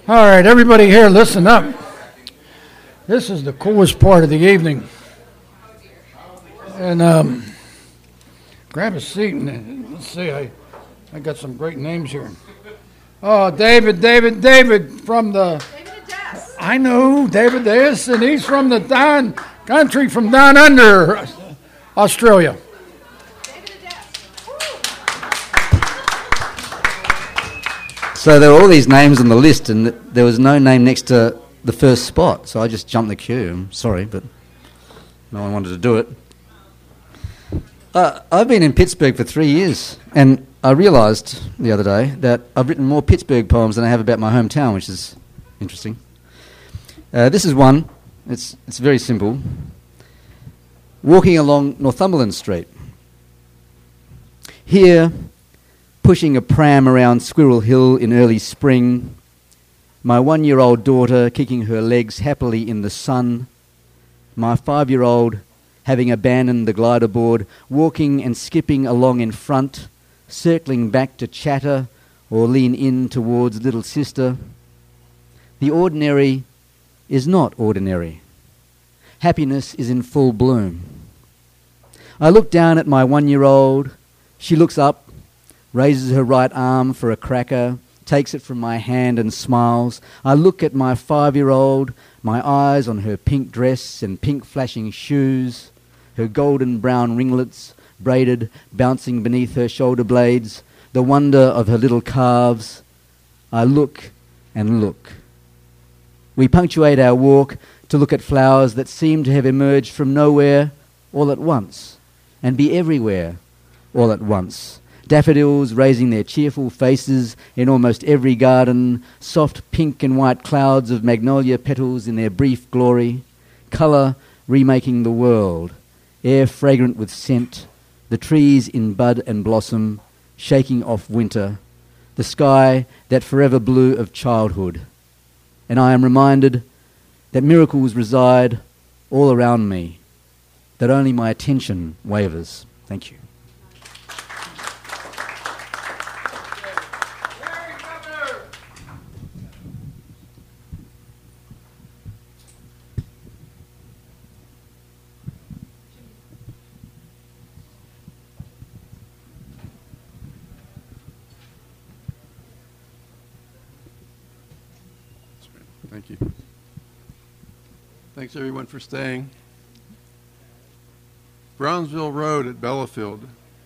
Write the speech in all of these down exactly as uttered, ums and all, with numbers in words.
All right, everybody here, listen up. This is the coolest part of the evening. And um, grab a seat and let's see, I, I got some great names here. Oh, David, David, David from the... David Des. I know, David Des, and he's from the down country from down under Australia. So there were all these names on the list, and there was no name next to the first spot, so I just jumped the queue. I'm sorry, but no one wanted to do it. Uh, I've been in Pittsburgh for three years, and I realised the other day that I've written more Pittsburgh poems than I have about my hometown, which is interesting. Uh, this is one. It's it's very simple. Walking along Northumberland Street. Here, pushing a pram around Squirrel Hill in early spring, my one-year-old daughter kicking her legs happily in the sun, my five-year-old having abandoned the glider board, walking and skipping along in front, circling back to chatter or lean in towards little sister. The ordinary is not ordinary. Happiness is in full bloom. I look down at my one-year-old. She looks up, raises her right arm for a cracker, takes it from my hand and smiles. I look at my five-year-old, my eyes on her pink dress and pink flashing shoes, her golden brown ringlets, braided, bouncing beneath her shoulder blades, the wonder of her little calves. I look and look. We punctuate our walk to look at flowers that seem to have emerged from nowhere all at once, and be everywhere all at once. Daffodils raising their cheerful faces in almost every garden, soft pink and white clouds of magnolia petals in their brief glory, colour remaking the world, air fragrant with scent, the trees in bud and blossom, shaking off winter, the sky that forever blue of childhood. And I am reminded that miracles reside all around me, that only my attention wavers. Thank you. Thank you. Thanks, everyone, for staying. Brownsville Road at Bellafield.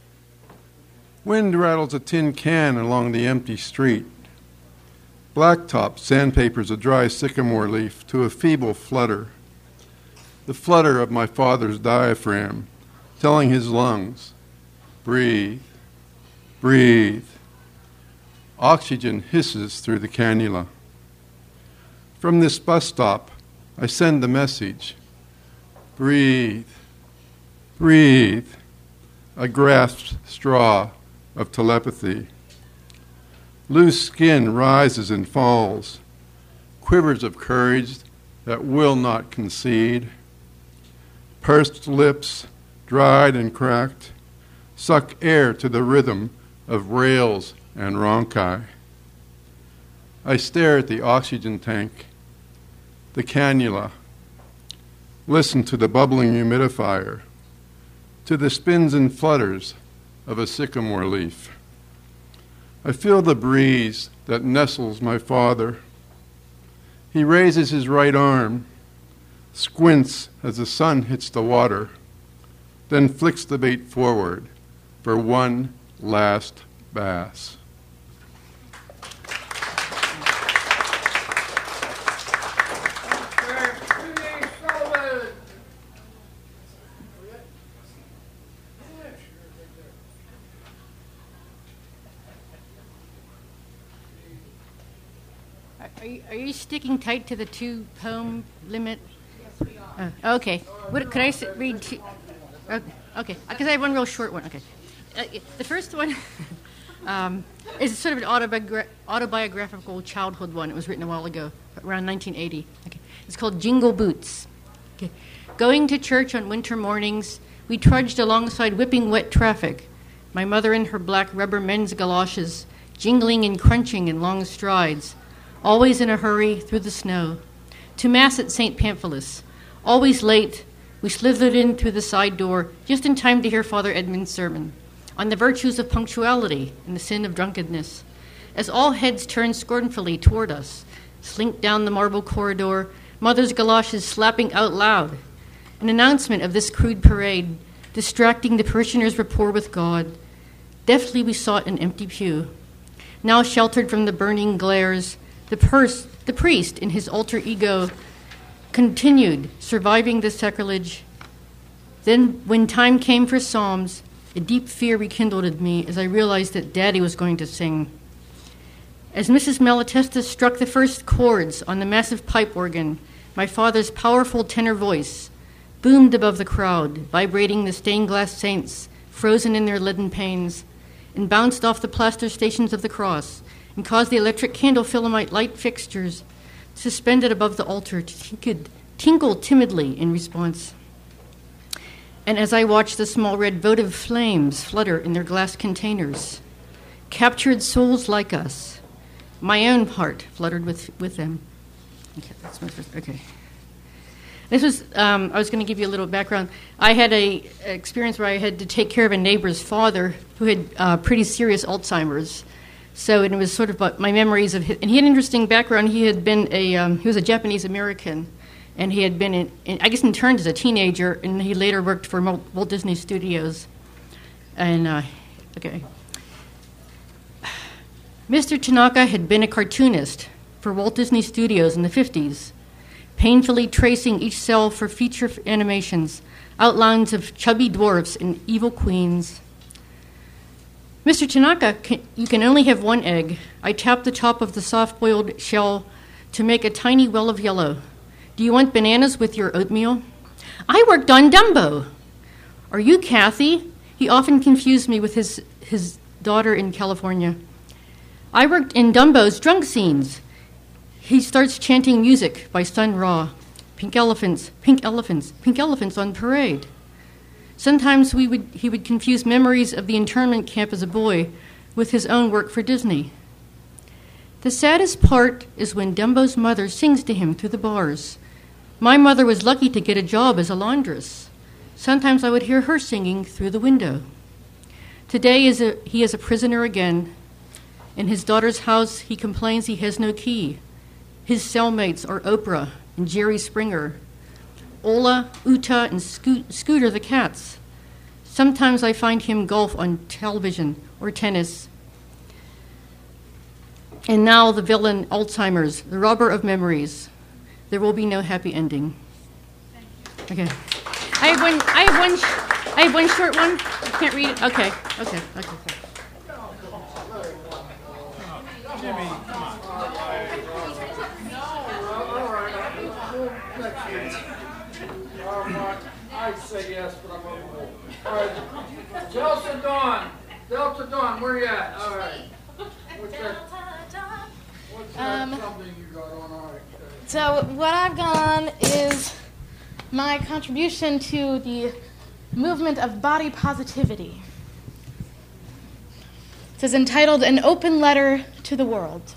Wind rattles a tin can along the empty street. Blacktop sandpapers a dry sycamore leaf to a feeble flutter. The flutter of my father's diaphragm, telling his lungs, breathe, breathe. Oxygen hisses through the cannula. From this bus stop, I send the message, breathe, breathe, a grasped straw of telepathy. Loose skin rises and falls, quivers of courage that will not concede. Pursed lips, dried and cracked, suck air to the rhythm of rails and ronchi. I stare at the oxygen tank, the cannula, listen to the bubbling humidifier, to the spins and flutters of a sycamore leaf. I feel the breeze that nestles my father. He raises his right arm, squints as the sun hits the water, then flicks the bait forward for one last bass. Are you, are you sticking tight to the two poem limit? Yes, we are. Oh, okay. What, could I s- read two? Okay, because I have one real short one. Okay. Uh, the first one um, is sort of an autobiogra- autobiographical childhood one. It was written a while ago, around nineteen eighty. Okay. It's called Jingle Boots. Okay. Going to church on winter mornings, we trudged alongside whipping wet traffic. My mother in her black rubber men's galoshes, jingling and crunching in long strides. always in a hurry through the snow. To Mass at Saint Pamphilus, always late, we slithered in through the side door just in time to hear Father Edmund's sermon on the virtues of punctuality and the sin of drunkenness. As all heads turned scornfully toward us, slink down the marble corridor, Mother's galoshes slapping out loud, an announcement of this crude parade, distracting the parishioners' rapport with God. Deftly we sought an empty pew. Now sheltered from the burning glares, the, pers- the priest in his alter ego continued, surviving the sacrilege. Then, when time came for psalms, a deep fear rekindled in me as I realized that Daddy was going to sing. As Missus Malatesta struck the first chords on the massive pipe organ, my father's powerful tenor voice boomed above the crowd, vibrating the stained glass saints frozen in their leaden panes, and bounced off the plaster stations of the cross, and caused the electric candle filament light fixtures suspended above the altar to tinkle, tinkle timidly in response. And as I watched the small red votive flames flutter in their glass containers, captured souls like us, my own heart fluttered with, with them. Okay, that's my first, okay. This was, um, I was going to give you a little background. I had a an experience where I had to take care of a neighbor's father who had uh, pretty serious Alzheimer's. So it was sort of about my memories of his, and he had an interesting background. He had been a, um, he was a Japanese American, and he had been, in, in, I guess, interned as a teenager, and he later worked for Walt Disney Studios. And, uh, okay. Mister Tanaka had been a cartoonist for Walt Disney Studios in the fifties, painfully tracing each cell for feature animations, outlines of chubby dwarfs and evil queens. Mister Tanaka, can, you can only have one egg. I tapped the top of the soft-boiled shell to make a tiny well of yellow. Do you want bananas with your oatmeal? I worked on Dumbo. Are you Kathy? He often confused me with his, his daughter in California. I worked in Dumbo's drunk scenes. He starts chanting music by Sun Ra. Pink elephants, pink elephants, pink elephants on parade. Sometimes we would, he would confuse memories of the internment camp as a boy with his own work for Disney. The saddest part is when Dumbo's mother sings to him through the bars. My mother was lucky to get a job as a laundress. Sometimes I would hear her singing through the window. Today is a, he is a prisoner again. In his daughter's house, he complains he has no key. His cellmates are Oprah and Jerry Springer, Ola, Uta, and Sco- Scooter the cats. Sometimes I find him golf on television or tennis. And now the villain, Alzheimer's, the robber of memories. There will be no happy ending. Okay. I have one. I have one. Sh- I have one short one. I can't read it. Okay. Okay. Okay. Jimmy, come on. I'd say yes, but I'm on hold. All right. Delta Dawn. Delta Dawn, where you at? All right. What's that? What's that Um, something you got on? All right. So what I've got on is my contribution to the movement of body positivity. It is entitled An Open Letter to the World.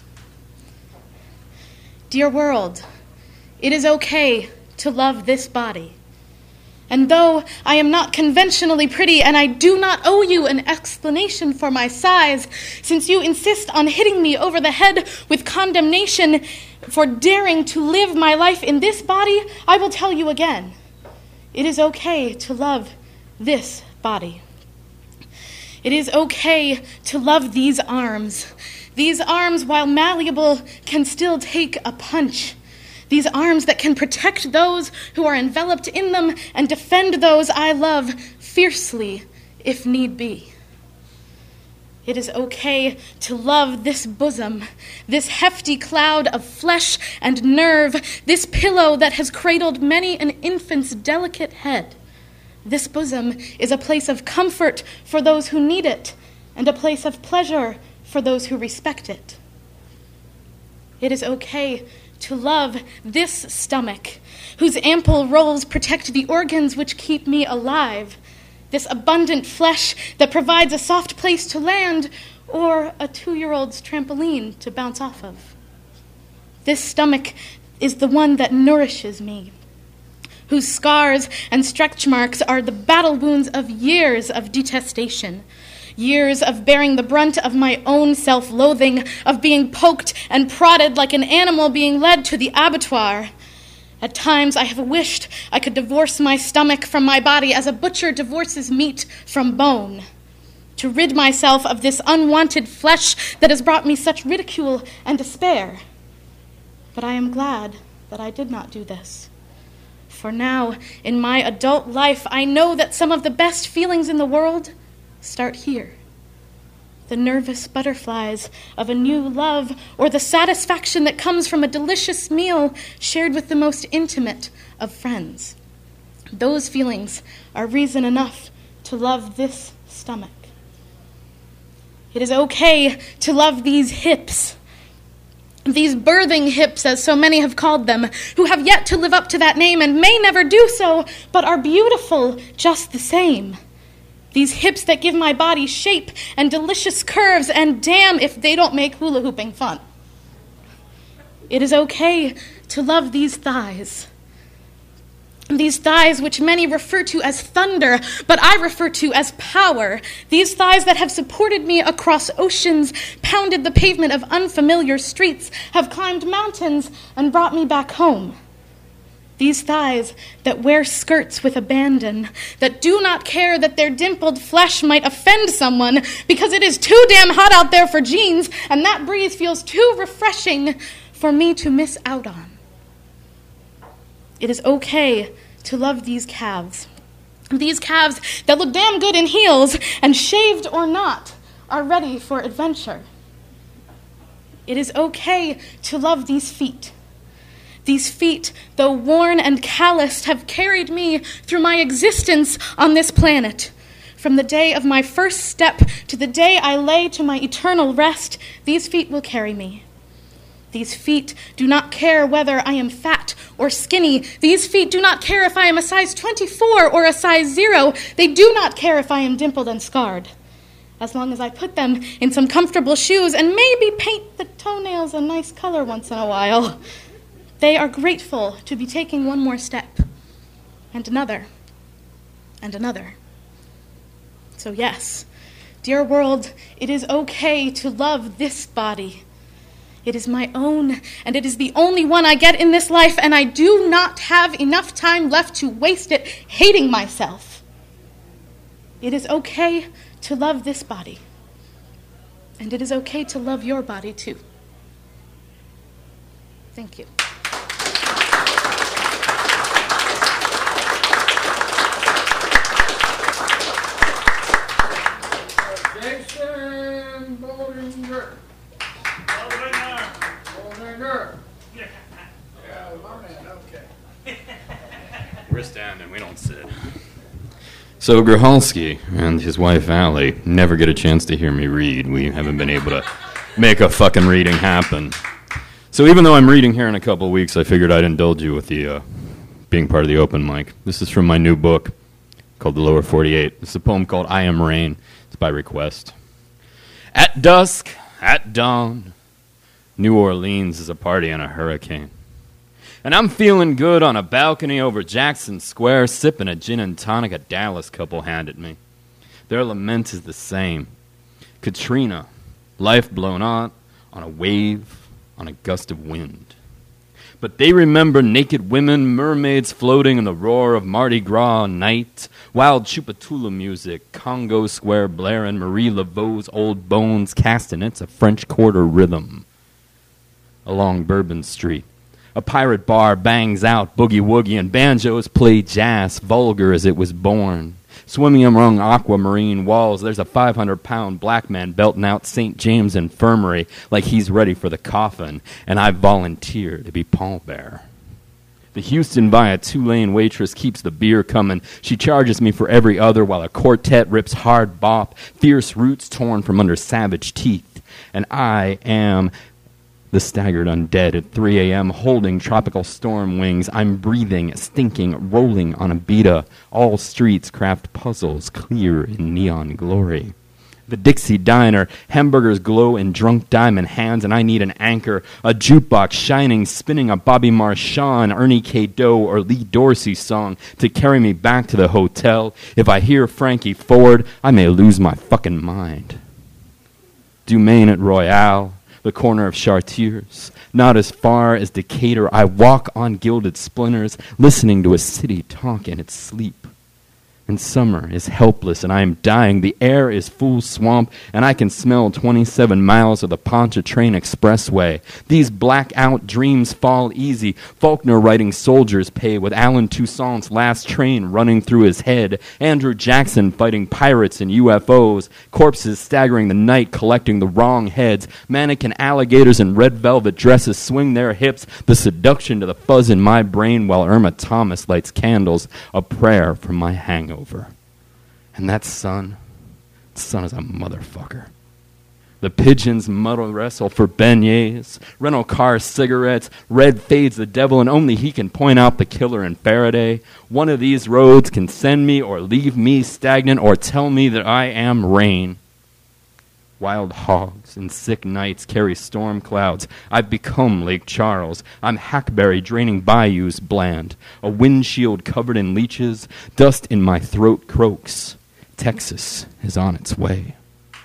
Dear world, it is okay to love this body. And though I am not conventionally pretty and I do not owe you an explanation for my size, since you insist on hitting me over the head with condemnation for daring to live my life in this body, I will tell you again. It is okay to love this body. It is okay to love these arms. These arms, while malleable, can still take a punch. These arms that can protect those who are enveloped in them and defend those I love fiercely, if need be. It is okay to love this bosom, this hefty cloud of flesh and nerve, this pillow that has cradled many an infant's delicate head. This bosom is a place of comfort for those who need it, and a place of pleasure for those who respect it. It is okay to love this stomach, whose ample rolls protect the organs which keep me alive, this abundant flesh that provides a soft place to land or a two-year-old's trampoline to bounce off of. This stomach is the one that nourishes me, whose scars and stretch marks are the battle wounds of years of detestation, years of bearing the brunt of my own self-loathing, of being poked and prodded like an animal being led to the abattoir. At times I have wished I could divorce my stomach from my body as a butcher divorces meat from bone, to rid myself of this unwanted flesh that has brought me such ridicule and despair. But I am glad that I did not do this. For now, in my adult life, I know that some of the best feelings in the world start here. The nervous butterflies of a new love, or the satisfaction that comes from a delicious meal shared with the most intimate of friends. Those feelings are reason enough to love this stomach. It is okay to love these hips, these birthing hips, as so many have called them, who have yet to live up to that name and may never do so, but are beautiful just the same. These hips that give my body shape and delicious curves, and damn if they don't make hula hooping fun. It is okay to love these thighs. These thighs which many refer to as thunder, but I refer to as power. These thighs that have supported me across oceans, pounded the pavement of unfamiliar streets, have climbed mountains and brought me back home. These thighs that wear skirts with abandon, that do not care that their dimpled flesh might offend someone because it is too damn hot out there for jeans and that breeze feels too refreshing for me to miss out on. It is okay to love these calves. These calves that look damn good in heels and, shaved or not, are ready for adventure. It is okay to love these feet. These feet, though worn and calloused, have carried me through my existence on this planet. From the day of my first step to the day I lay to my eternal rest, these feet will carry me. These feet do not care whether I am fat or skinny. These feet do not care if I am a size twenty-four or a size zero. They do not care if I am dimpled and scarred. As long as I put them in some comfortable shoes and maybe paint the toenails a nice color once in a while, they are grateful to be taking one more step, and another, and another. So yes, dear world, it is okay to love this body. It is my own, and it is the only one I get in this life, and I do not have enough time left to waste it hating myself. It is okay to love this body, and it is okay to love your body too. Thank you. Jason Bollinger. Bollinger. Yeah, my man, okay. We're standing, we don't sit. So Groholsky and his wife Allie never get a chance to hear me read. We haven't been able to make a fucking reading happen. So even though I'm reading here in a couple of weeks, I figured I'd indulge you with the uh, being part of the open mic. This is from my new book called The Lower forty-eight. It's a poem called I Am Rain. It's by request. At dusk, at dawn, New Orleans is a party in a hurricane. And I'm feeling good on a balcony over Jackson Square, sipping a gin and tonic a Dallas couple handed me. Their lament is the same. Katrina, life blown out on a wave, on a gust of wind. But they remember naked women, mermaids floating in the roar of Mardi Gras night, wild Chupatula music, Congo Square blaring, Marie Laveau's Old Bones casting it's a French Quarter rhythm. Along Bourbon Street, a pirate bar bangs out boogie-woogie and banjos play jazz, vulgar as it was born. Swimming among aquamarine walls, there's a five hundred pound black man belting out Saint James Infirmary like he's ready for the coffin, and I volunteer to be pallbearer. The Houston via two-lane waitress keeps the beer coming. She charges me for every other while a quartet rips hard bop, fierce roots torn from under savage teeth. And I am the staggered undead at three a.m. holding tropical storm wings. I'm breathing, stinking, rolling on a beta. All streets craft puzzles clear in neon glory. the Dixie Diner. Hamburgers glow in drunk diamond hands, and I need an anchor. A jukebox shining, spinning a Bobby Marchand, Ernie K. Doe, or Lee Dorsey song to carry me back to the hotel. If I hear Frankie Ford, I may lose my fucking mind. Dumaine at Royale, the corner of Chartiers. Not as far as Decatur, I walk on gilded splinters, listening to a city talk in its sleep. And summer is helpless, and I am dying. The air is full swamp, and I can smell twenty-seven miles of the Pontchartrain Expressway. These blackout dreams fall easy. Faulkner writing Soldier's Pay with Alan Toussaint's Last Train running through his head. Andrew Jackson fighting pirates and U F Os. Corpses staggering the night collecting the wrong heads. Mannequin alligators in red velvet dresses swing their hips. The seduction to the fuzz in my brain while Irma Thomas lights candles. A prayer for my hangover. Over. And that sun, that sun is a motherfucker. The pigeons muddle wrestle for beignets, rental car cigarettes, red fades the devil, and only he can point out the killer in Faraday. One of these roads can send me or leave me stagnant or tell me that I am rain. Wild hogs and sick nights carry storm clouds. I've become Lake Charles. I'm hackberry draining bayous bland. A windshield covered in leeches. Dust in my throat croaks. Texas is on its way.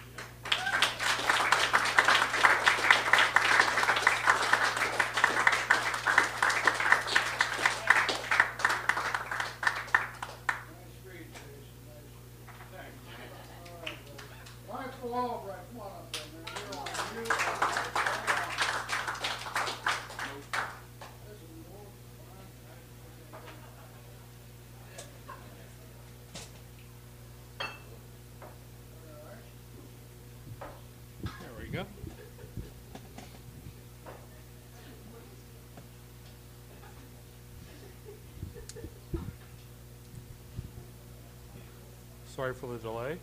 Sorry for the delay.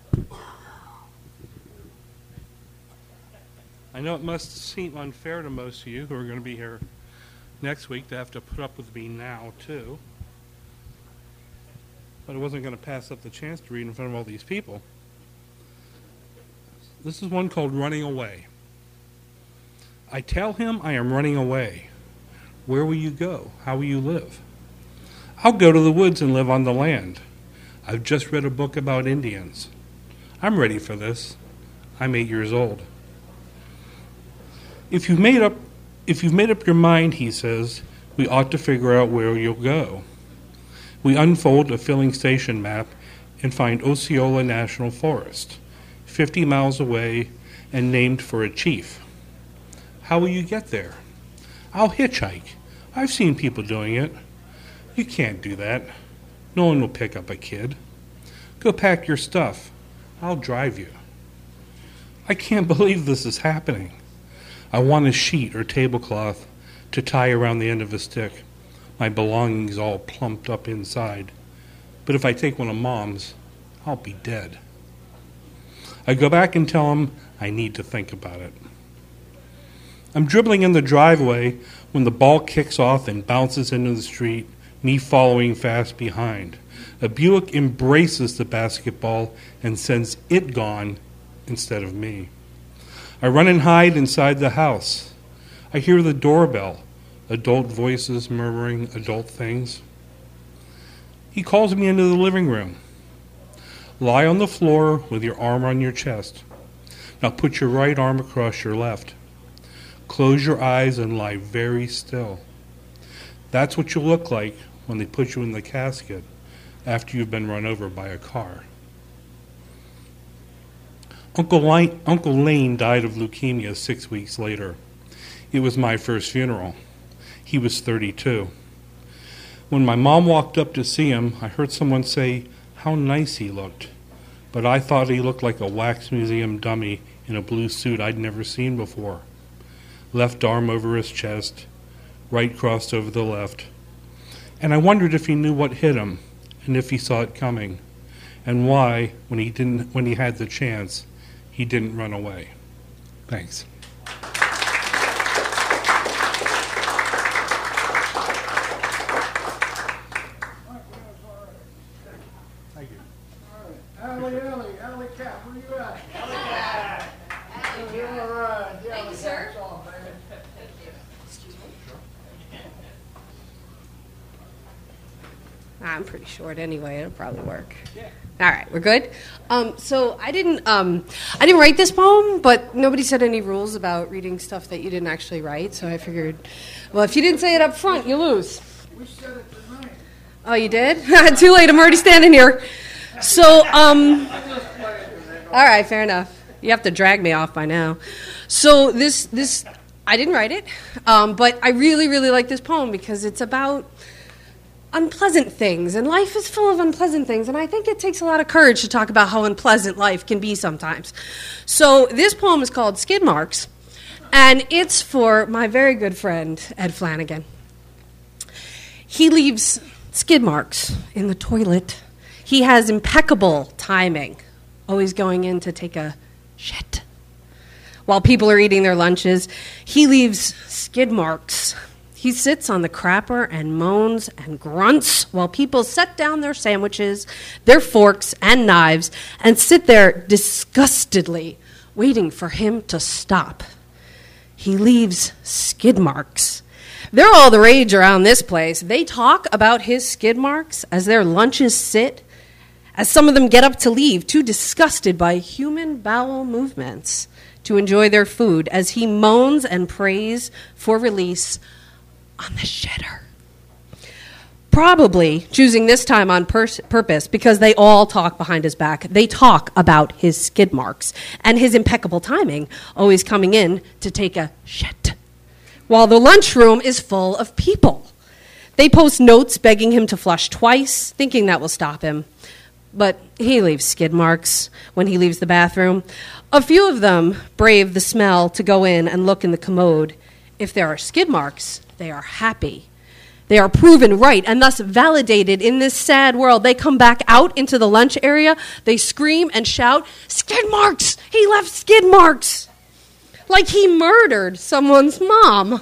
I know it must seem unfair to most of you who are going to be here next week to have to put up with me now, too. But I wasn't going to pass up the chance to read in front of all these people. This is one called Running Away. I tell him I am running away. Where will you go? How will you live? I'll go to the woods and live on the land. I've just read a book about Indians. I'm ready for this. I'm eight years old. If you've made up, if you've made up your mind, he says, we ought to figure out where you'll go. We unfold a filling station map and find Osceola National Forest, fifty miles away and named for a chief. How will you get there? I'll hitchhike. I've seen people doing it. You can't do that. No one will pick up a kid. Go pack your stuff. I'll drive you. I can't believe this is happening. I want a sheet or tablecloth to tie around the end of a stick. My belongings all plumped up inside. But if I take one of Mom's, I'll be dead. I go back and tell him I need to think about it. I'm dribbling in the driveway when the ball kicks off and bounces into the street, me following fast behind. A Buick embraces the basketball and sends it gone instead of me. I run and hide inside the house. I hear the doorbell, adult voices murmuring adult things. He calls me into the living room. Lie on the floor with your arm on your chest. Now put your right arm across your left. Close your eyes and lie very still. That's what you'll look like when they put you in the casket after you've been run over by a car. Uncle Lane, Uncle Lane died of leukemia six weeks later. It was my first funeral. He was thirty-two. When my mom walked up to see him, I heard someone say how nice he looked, but I thought he looked like a wax museum dummy in a blue suit I'd never seen before. Left arm over his chest, right crossed over the left. And I wondered if he knew what hit him, and if he saw it coming, and why, when he didn't, when he had the chance, he didn't run away. Thanks. Thank you. All right. Allie, Allie, Alley Cat, where you at? I'm pretty short anyway. It'll probably work. Yeah. All right, we're good. Um, so I didn't, um, I didn't write this poem, but nobody said any rules about reading stuff that you didn't actually write. So I figured, well, if you didn't say it up front, you lose. We said it tonight. Oh, you did? Too late. I'm already standing here. So, um, all right, fair enough. You have to drag me off by now. So this, this, I didn't write it, um, but I really, really like this poem because it's about unpleasant things, and life is full of unpleasant things, and I think it takes a lot of courage to talk about how unpleasant life can be sometimes. So this poem is called Skid Marks, and it's for my very good friend, Ed Flanagan. He leaves skid marks in the toilet. He has impeccable timing, always going in to take a shit. While people are eating their lunches, he leaves skid marks. He sits on the crapper and moans and grunts while people set down their sandwiches, their forks and knives, and sit there disgustedly waiting for him to stop. He leaves skid marks. They're all the rage around this place. They talk about his skid marks as their lunches sit, as some of them get up to leave, too disgusted by human bowel movements to enjoy their food, as he moans and prays for release on the shitter. Probably choosing this time on pers- purpose because they all talk behind his back. They talk about his skid marks and his impeccable timing, always coming in to take a shit, while the lunchroom is full of people. They post notes begging him to flush twice, thinking that will stop him. But he leaves skid marks when he leaves the bathroom. A few of them brave the smell to go in and look in the commode. If there are skid marks, they are happy. They are proven right and thus validated in this sad world. They come back out into the lunch area. They scream and shout, "Skid marks! He left skid marks!" Like he murdered someone's mom.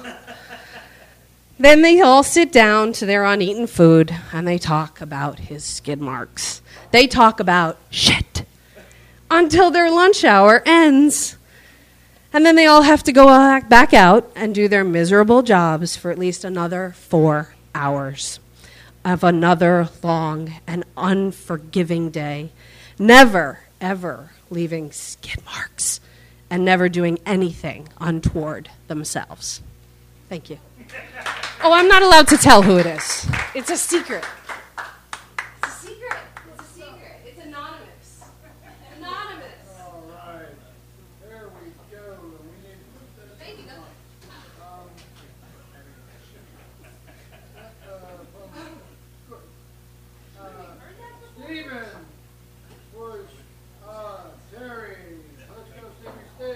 Then they all sit down to their uneaten food and they talk about his skid marks. They talk about shit until their lunch hour ends. And then they all have to go back out and do their miserable jobs for at least another four hours of another long and unforgiving day, never, ever leaving skid marks and never doing anything untoward themselves. Thank you. Oh, I'm not allowed to tell who it is. It's a secret. It's a secret. It's a secret. It's anonymous. Anonymous. All right. There we go. We need to put this Thank you. on. Um, uh, uh, Stephen, Bush, uh, Terry. Let's go, Stevie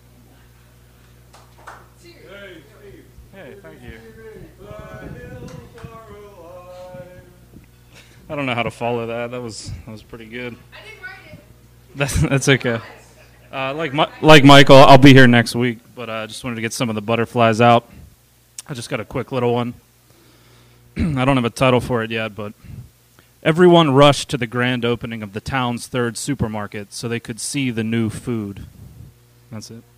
Steve. Hey, Steve. Hey, thank you. The hills are alive. I don't know how to follow that. That was that was pretty good. I didn't write it. That's, that's okay. Uh, like Mi- like Michael, I'll be here next week, but I uh, just wanted to get some of the butterflies out. I just got a quick little one. I don't have a title for it yet, but everyone rushed to the grand opening of the town's third supermarket so they could see the new food. That's it.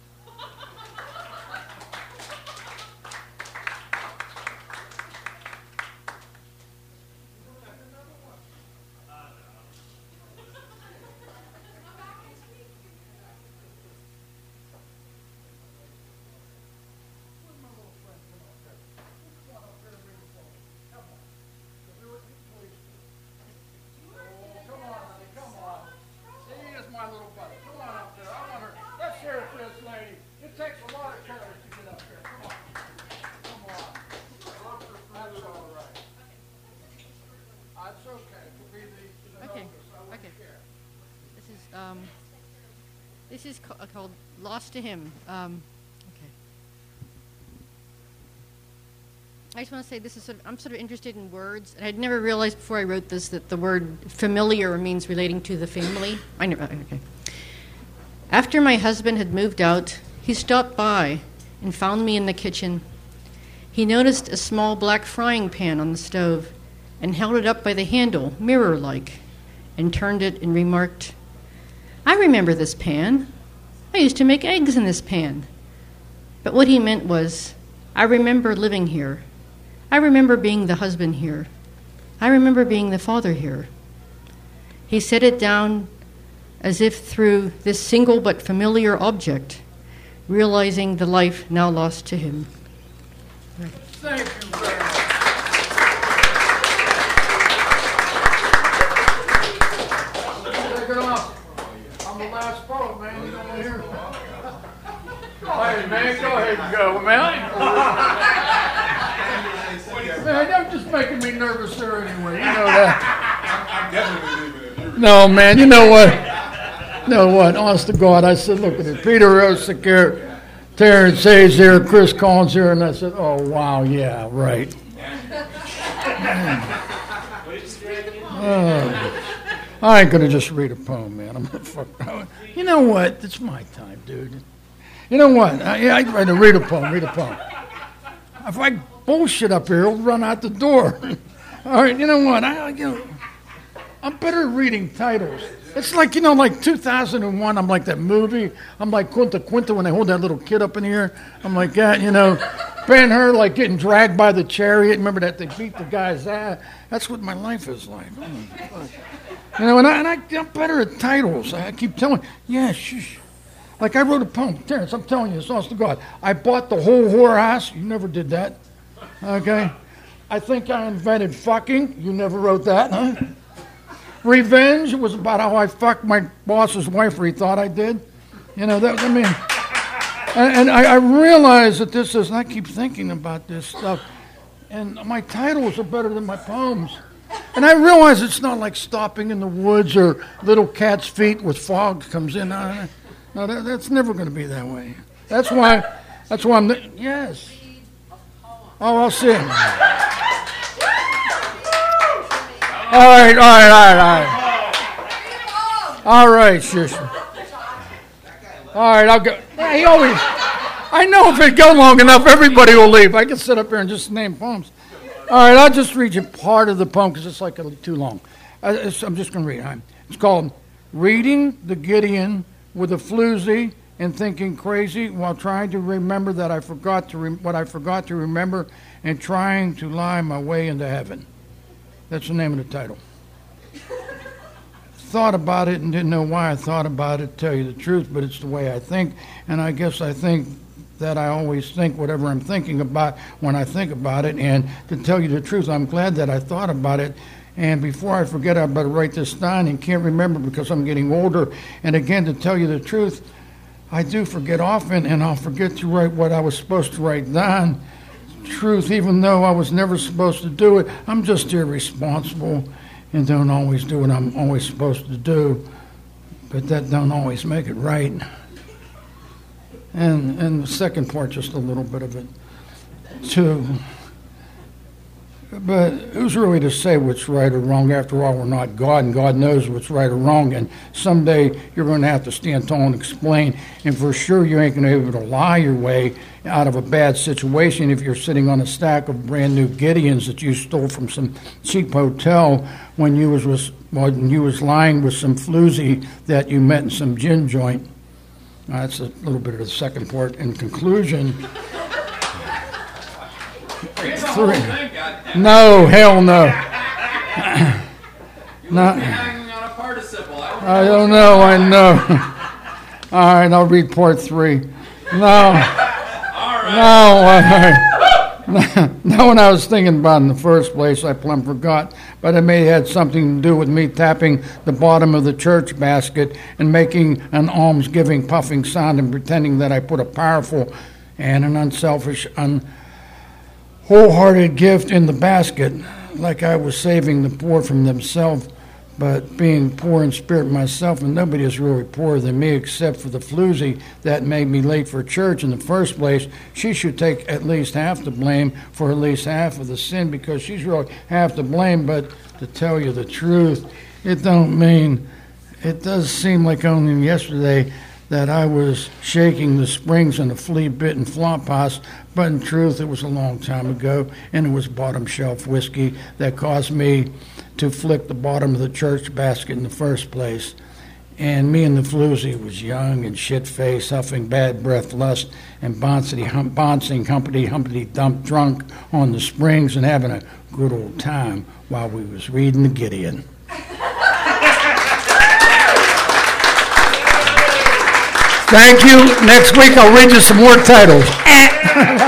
Um, this is ca- called Lost to Him. Um, okay. I just want to say this is sort of, I'm sort of interested in words, and I'd never realized before I wrote this that the word familiar means relating to the family. I never. Okay. After my husband had moved out, he stopped by and found me in the kitchen. He noticed a small black frying pan on the stove and held it up by the handle, mirror-like, and turned it and remarked, "I remember this pan. I used to make eggs in this pan." But what he meant was, I remember living here. I remember being the husband here. I remember being the father here. He set it down as if through this single but familiar object, realizing the life now lost to him. Thank you very much. Take it off. I'm the last poet, man. You don't want to hear it. Hey, man, go ahead and go, man. Man, you're just making me nervous there anyway. You know that. I'm definitely leaving it. No, man, you know what? You know what? Honest to God, I said, look at it. Peter Rosick here, Terrence Hayes here, Chris Collins here, and I said, oh, wow, yeah, right. Oh, I ain't going to just read a poem, man. I'm gonna fuck. You know what? It's my time, dude. You know what? I, I'd rather read a poem, read a poem. If I bullshit up here, it'll run out the door. All right, you know what? I, you know, I'm better at reading titles. It's like, you know, like two thousand one, I'm like that movie. I'm like Quinta Quinta when they hold that little kid up in the air. I'm like that, you know. Ben-Hur, like getting dragged by the chariot. Remember that they beat the guy's ass? That's what my life is like. Oh, you know, and, I, and I, I'm better at titles. I keep telling, yeah, shush. Like I wrote a poem. Terrence, I'm telling you, it's honest to God. I bought the whole whorehouse. You never did that. Okay? I think I invented fucking. You never wrote that, huh? Revenge was about how I fucked my boss's wife, or he thought I did. You know, that, I mean, and, and I, I realize that this is, and I keep thinking about this stuff, and my titles are better than my poems. And I realize it's not like Stopping in the Woods or Little Cat's Feet with fog comes in. No, no that, that's never going to be that way. That's why, that's why I'm, the, yes. Oh, I'll see it. All right, all right, all right, all right. All right, shush. All right, I'll go. Yeah, he always, I know if it go long enough, everybody will leave. I can sit up here and just name poems. All right, I'll just read you part of the poem because it's like a, too long. I, it's, I'm just going to read it. It's called Reading the Gideon with a Floozy and Thinking Crazy While Trying to Remember that I forgot to re- what I forgot to remember and Trying to Lie My Way into Heaven. That's the name of the title. Thought about it and didn't know why I thought about it, to tell you the truth, but it's the way I think, and I guess I think that I always think whatever I'm thinking about when I think about it, and to tell you the truth, I'm glad that I thought about it, and before I forget, I better write this down and can't remember because I'm getting older, and again, to tell you the truth, I do forget often, and I'll forget to write what I was supposed to write down. Truth, even though I was never supposed to do it, I'm just irresponsible and don't always do what I'm always supposed to do, but that don't always make it right. And and the second part, just a little bit of it too. But who's really to say what's right or wrong? After all, we're not God, and God knows what's right or wrong. And someday you're going to have to stand tall and explain. And for sure, you ain't going to be able to lie your way out of a bad situation if you're sitting on a stack of brand new Gideons that you stole from some cheap hotel when you was, was when you was lying with some floozy that you met in some gin joint. Uh, that's a little bit of the second part. In conclusion. Three. No, hell no. No. I don't know, I know. All right, I'll read part three. No. No, uh, no one I was thinking about in the first place, I plumb forgot, but it may have had something to do with me tapping the bottom of the church basket and making an almsgiving puffing sound and pretending that I put a powerful and an unselfish, un wholehearted gift in the basket, like I was saving the poor from themselves, but being poor in spirit myself, and nobody is really poorer than me except for the floozy that made me late for church in the first place. She should take at least half the blame for at least half of the sin, because she's really half to blame. But to tell you the truth, it don't mean, it does seem like only yesterday that I was shaking the springs in a flea-bitten flop house, but in truth, it was a long time ago, and it was bottom shelf whiskey that caused me to flick the bottom of the church basket in the first place. And me and the floozy was young and shit-faced, huffing bad breath, lust, and bouncing, hum, bouncing humpty, humpty, dump, drunk on the springs and having a good old time while we was reading the Gideon. Thank you. Next week I'll read you some more titles.